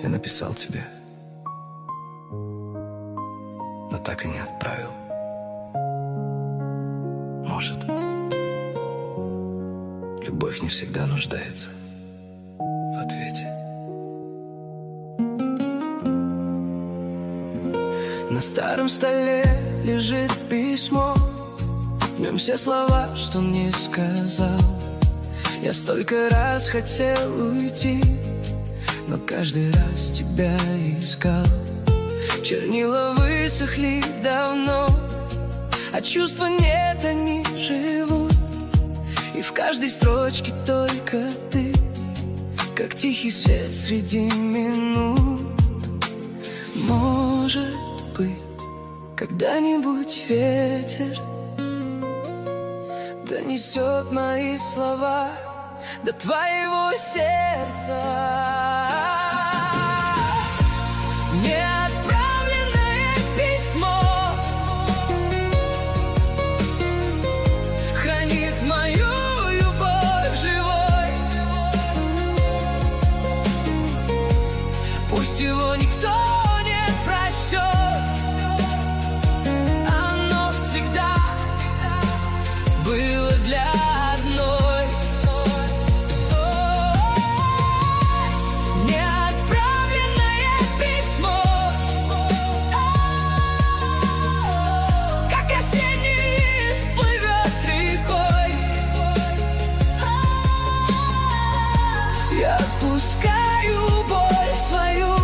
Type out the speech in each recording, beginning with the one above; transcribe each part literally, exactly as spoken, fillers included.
Я написал тебе, но так и не отправил. Может, любовь не всегда нуждается в ответе. На старом столе лежит письмо, в нем все слова, что мне сказал. Я столько раз хотел уйти, но каждый раз тебя искал. Чернила высохли давно, а чувства нет, они живут. И в каждой строчке только ты, как тихий свет среди минут. Может быть, когда-нибудь ветер донесет мои слова до твоего сердца. Неотправленное письмо хранит мою любовь живой. Пусть его никто не прочтет, оно всегда было для одной. Неотправленное письмо, как осенний лист плывет рекой. Я отпускаю боль свою,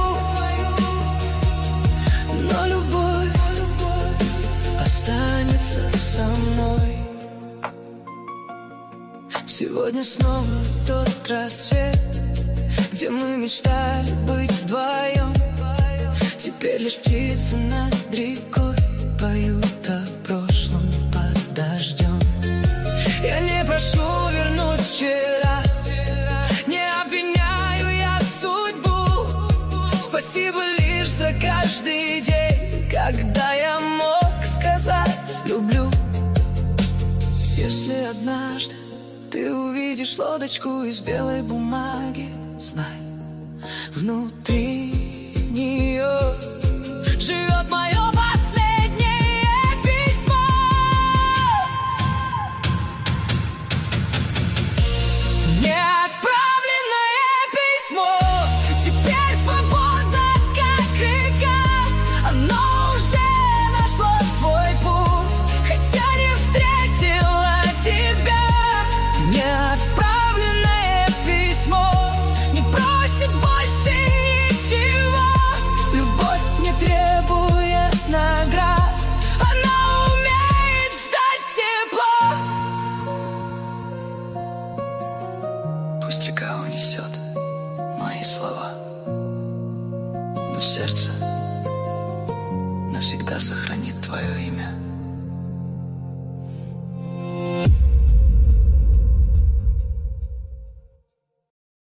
но любовь останется со мной. Сегодня снова тот рассвет, где мы мечтали быть вдвоем. Теперь лишь птицы над рекой поют о прошлом под дождем. Я не прошу вернуть вчера, не обвиняю я судьбу. Спасибо лишь за каждый день, когда я мог сказать люблю. Если однажды ты увидишь лодочку из белой бумаги, знай, внутри нее живет мое последнее письмо. Неотправленное письмо теперь свободно, как река. Оно уже нашло свой путь, хотя не встретила тебя. Неотправленное письмо не просит больше ничего. Любовь не требует наград, она умеет ждать тепло. Пусть река унесет мои слова, но сердце навсегда сохранит твое имя.